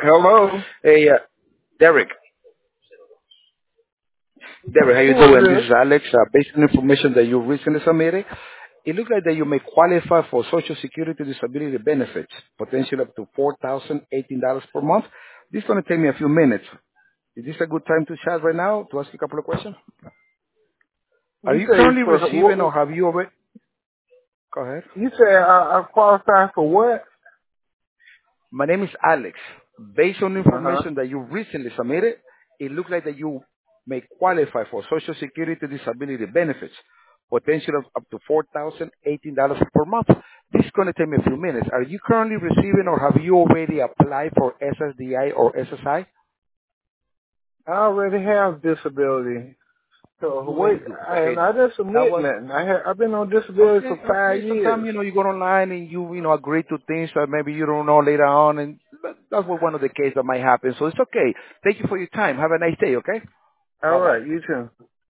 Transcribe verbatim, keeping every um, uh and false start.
Hello. Hey, uh, Derek. Derek, how you Who is doing? This this? is Alex. Uh, based on information that you recently submitted, it looks like that you may qualify for Social Security disability benefits, potentially up to four thousand eighteen dollars per month. This is going to take me a few minutes. Is this a good time to chat right now to ask you a couple of questions? Are You you say currently for receiving or what? have you already? Go ahead. You say I, I qualify for what? My name is Alex. Based on Uh huh. information that you recently submitted, it looks like that you may qualify for Social Security disability benefits, potential of up to four thousand eighteen dollars per month. This is going to take me a few minutes. Are you currently receiving or have you already applied for S S D I or S S I? I already have disability. So You wait, already do. I, Okay. and I didn't That submit was nothing. I have, I've been on disability okay. for five Okay. Sometimes years. you know you go online and you you know agree to things that maybe you don't know later on, and that- that's what one of the cases that might happen. So it's okay. Thank you for your time. Have a nice day. Okay. All Bye bye. right, you too.